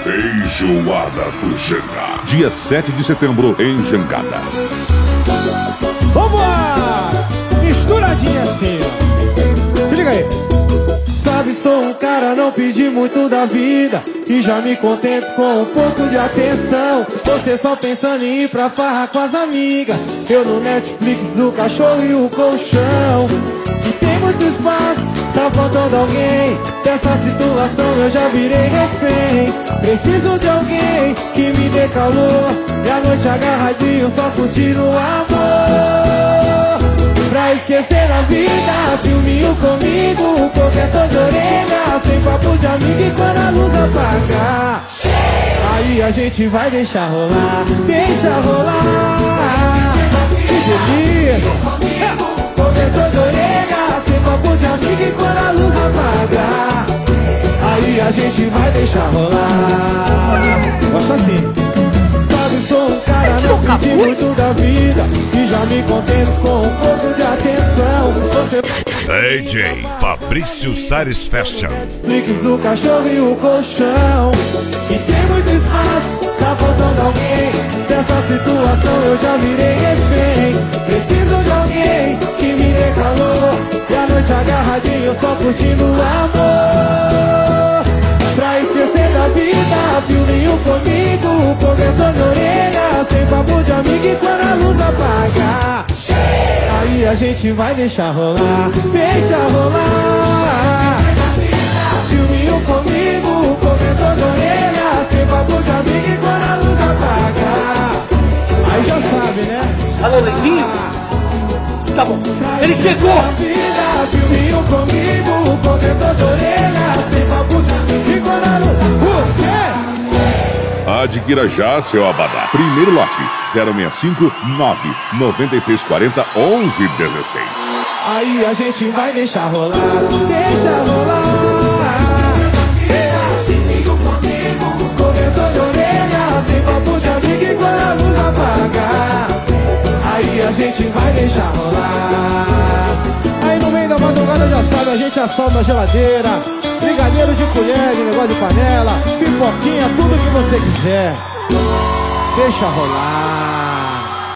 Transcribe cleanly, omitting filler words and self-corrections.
Feijoada do Janga. Dia 7 de setembro em Jangada. Vambora! Misturadinha assim, ó. Se liga aí. Sabe, sou um cara, não pedi muito da vida e já me contento com um pouco de atenção. Você só pensando em ir pra farra com as amigas, eu no Netflix, o cachorro e o colchão. E tem muito espaço, tá faltando alguém. Dessa situação eu já virei refém. Preciso de alguém que me dê calor e a noite agarradinho só curtindo o amor. Pra esquecer da vida, filminho comigo, cobertor de orelha, sem papo de amigo e quando a luz apagar, aí a gente vai deixar rolar, deixa rolar. Que delícia! Cobertor de orelha, sem papo de amigo e quando a luz apagar, aí a gente vai deixar rolar. Gosto assim. Sabe, sou um cara, não pedi muito da vida e já me contento com um pouco de atenção. Você DJ Fabrício Sares Fashion. Netflix, o cachorro e o colchão. E tem muito espaço, tá faltando alguém. Dessa situação eu já virei refém. Preciso de alguém que me dê calor e a noite agarradinho só curtindo o amor. Pra esquecer da vida, filminho comigo, cobertor de orelha, sem papo de amigo e quando a luz apagar, aí a gente vai deixar rolar, deixa rolar. Filminho comigo, cobertor de orelha, sem papo de amigo e quando a luz apagar, aí já sabe, né? Alô, Luizinho? Tá bom, ele chegou! Filminho comigo, cobertor de orelha, sem papo de amigo e quando a luz apagar. Adquira já seu abadá. Primeiro lote 065 99640 1116. Aí a gente vai deixar rolar, deixa rolar. Filminho comigo, cobertor de orelha, sem papo de amigo e quando a luz apagar, aí a gente vai deixar rolar. Aí no meio da madrugada já sabe, a gente assalta a geladeira, brigadeiro de colher, de negócio de panela, pipoquinha, tudo que você quiser. Deixa rolar.